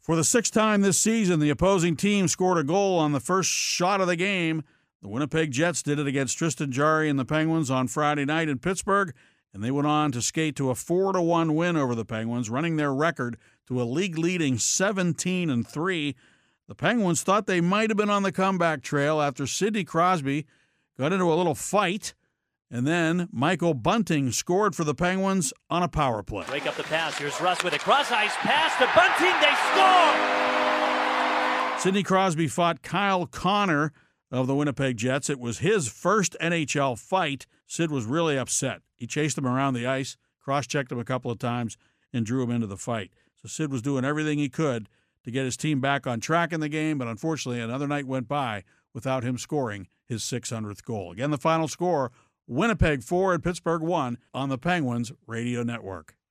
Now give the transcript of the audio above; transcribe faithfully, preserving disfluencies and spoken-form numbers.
For the sixth time this season, the opposing team scored a goal on the first shot of the game. The Winnipeg Jets did it against Tristan Jarry and the Penguins on Friday night in Pittsburgh, and they went on to skate to a four to one win over the Penguins, running their record to a league-leading seventeen and three. The Penguins thought they might have been on the comeback trail after Sidney Crosby got into a little fight, and then Michael Bunting scored for the Penguins on a power play. Break up the pass. Here's Russ with a cross-ice pass to Bunting. They score! Sidney Crosby fought Kyle Connor of the Winnipeg Jets. It was his first N H L fight. Sid was really upset. He chased him around the ice, cross-checked him a couple of times, and drew him into the fight. So Sid was doing everything he could to get his team back on track in the game, but unfortunately another night went by without him scoring his six hundredth goal. Again, the final score, Winnipeg four and Pittsburgh one on the Penguins Radio Network.